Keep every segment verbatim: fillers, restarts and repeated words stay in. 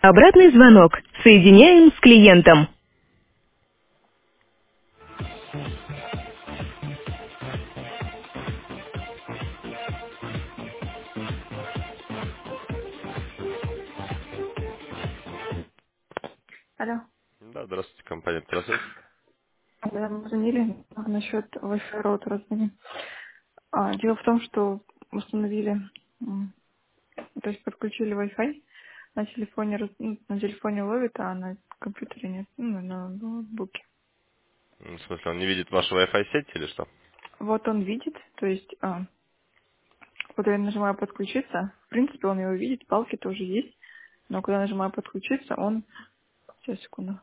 Обратный звонок. Соединяем с клиентом. Алло, Да, здравствуйте, компания «Процесс». да, мы звонили насчет Wi-Fi роутера. звонили. А, дело в том, что установили, м, то есть подключили Wi-Fi, на телефоне, раз- ну, на телефоне ловит, а на компьютере нет, ну, на ноутбуке. М, В смысле, он не видит вашу Wi-Fi сеть или что? Вот он видит, то есть, а, вот я нажимаю подключиться, в принципе, он его видит, палки тоже есть, но когда нажимаю подключиться, он, сейчас, секунду,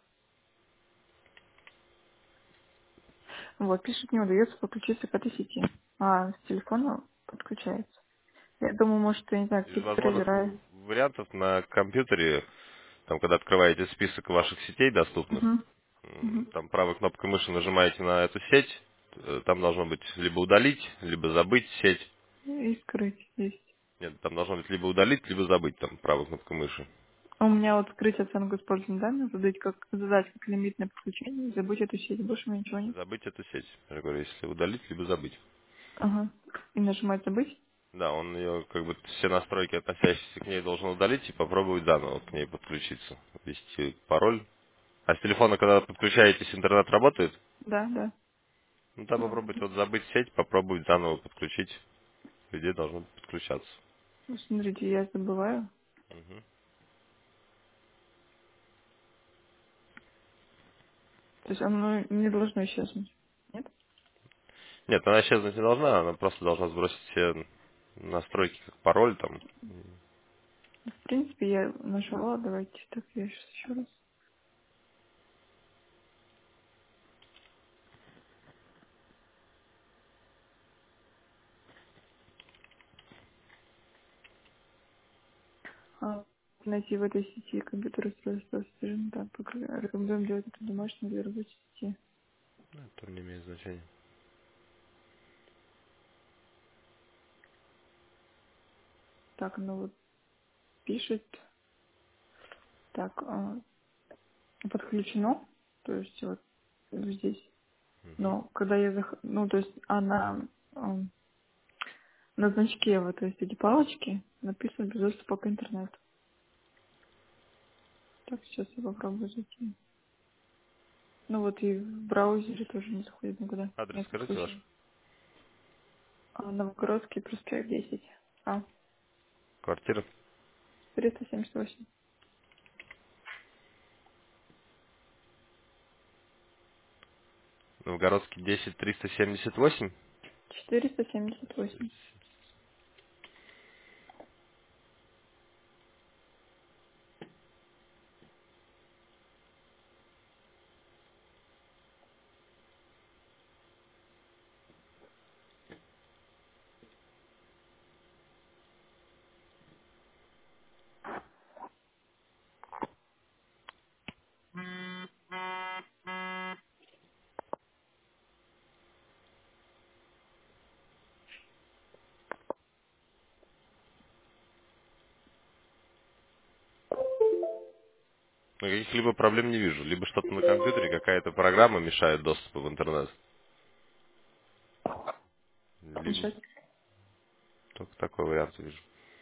вот, пишет, не удается подключиться к этой сети, а с телефона подключается. Я думаю, может, я не знаю, Из какие-то возможных драйвера. вариантов на компьютере, там, когда открываете список ваших сетей доступных, Угу. м, Угу. там правой кнопкой мыши нажимаете на эту сеть, э, там должно быть либо удалить, либо забыть сеть. И скрыть есть. Нет, там должно быть либо удалить, либо забыть, там, правой кнопкой мыши. У меня вот скрыть оценку использования данных, задать как, задать как лимит на подключение, и забыть эту сеть. Больше у меня ничего нет. Забыть эту сеть. Я говорю, если удалить, либо забыть. Ага. И нажимать забыть. Да, он ее, как бы, все настройки, относящиеся к ней, должен удалить и попробовать заново к ней подключиться. Ввести пароль. А с телефона, когда подключаетесь, интернет работает? Да, да. Ну, там Ну, попробуйте вот забыть сеть, попробовать заново подключить. Где должно подключаться. ну, смотрите, я забываю. Мгм. То есть оно не должно исчезнуть. Нет? Нет, она исчезнуть не должна, она просто должна сбросить все настройки, как пароль там. В принципе, я нажала. Давайте так, я сейчас еще раз. А, найти в этой сети компьютер устройство. Скажем так, пока рекомендуем делать это домашней или рабочей сети. Это не имеет значения. Так, ну вот пишет. Так, а, подключено, то есть вот здесь. Мгм. Но когда я зах... ну, то есть она ам, на значке вот, то есть эти палочки написано без доступа к интернету. Так, сейчас я попробую зайти. Ну вот и в браузере тоже не заходит никуда. Адрес Нет скажите ваш. подключения. А, Новгородский проспект десять. А, Квартира. триста семьдесят восемь. Новгородский десять триста семьдесят восемь. четыреста семьдесят восемь. Но каких-либо проблем не вижу. Либо что-то на компьютере, какая-то программа мешает доступу в интернет. Либо Мешать. только такой вариант вижу.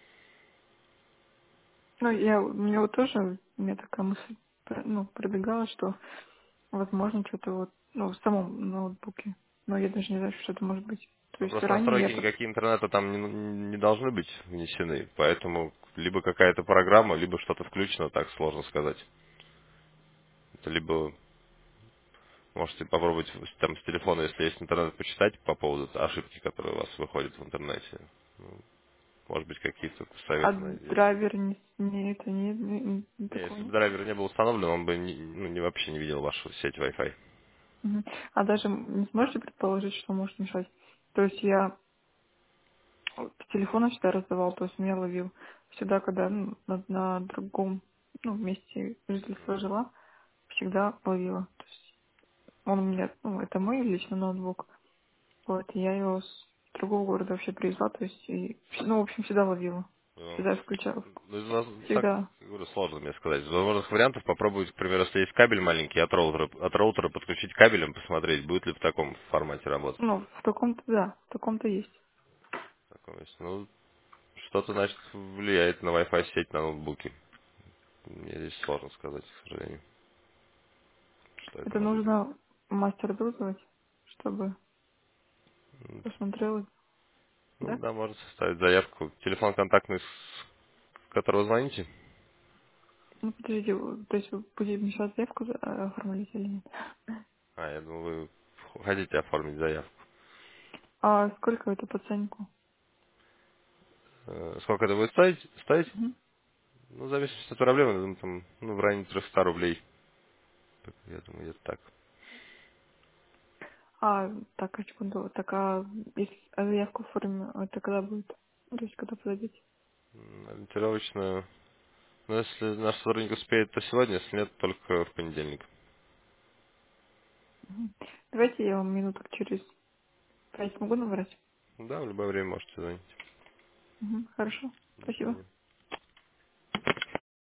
Ну, я, у меня вот тоже, у меня такая мысль, пр- ну, пробегала, что возможно, что-то вот, ну, в самом ноутбуке. Но я даже не знаю, что это может быть. То Ну, есть просто ранее я... настройки под- никакие интернета там не, не должны быть внесены. Поэтому либо какая-то программа, либо что-то включено, так сложно сказать. Это либо можете попробовать с- там с телефона, если есть интернет, почитать по поводу ошибки, которые у вас выходят в интернете. Ну, может быть, какие-то А советы найдете. драйвер не, не это, не, не- не Не, такого если бы нет? драйвер не был установлен, он бы не, ну, не- вообще не видел вашу сеть Wi-Fi. Мгм. А даже не сможете предположить, что может мешать? То есть я вот с телефона всегда раздавал, то есть меня ловил. Всегда, когда ну, на, на другом ну, месте жительства жила, всегда ловила. То есть он у меня, ну, это мой личный ноутбук. Вот, и я его с другого города вообще привезла, то есть, и, ну, в общем, всегда ловила. Ну, Всегда включал. ну, из вас- так, Всегда. говорю, сложно мне сказать. Из возможных вариантов попробовать, к примеру, если есть кабель маленький от роутера, от роутера подключить кабелем, посмотреть, будет ли в таком формате работать. Ну, в таком-то, да, в таком-то есть. Таком есть. Ну, что-то, значит, влияет на Wi-Fi сеть на ноутбуке. Мне здесь сложно сказать, к сожалению, что это Это может быть. нужно мастера вызвать, чтобы М, посмотрел, Ну, да? да, можно составить заявку. Телефон контактный, с которого звоните? Ну, подожди, вот, то есть вы будете мешать заявку за- э, оформлять или нет? А, я думаю, вы хотите оформить заявку. А сколько это по ценнику? Э, Сколько это будет стоить? Стоить? Мгм. Ну, в зависимости от проблемы, я думаю, там, ну, в районе триста рублей. Так, я думаю, где-то так. А, так, а секунду, так, а если а заявку оформим, это когда будет? Ну, то есть, когда подадите? М, Ориентировочно. Ну, если наш сотрудник успеет, то сегодня, если нет, только в понедельник. Мгм. Давайте я вам минуток через пять могу набрать? Да, в любое время можете звонить. Мгм. Хорошо, До спасибо. свидания.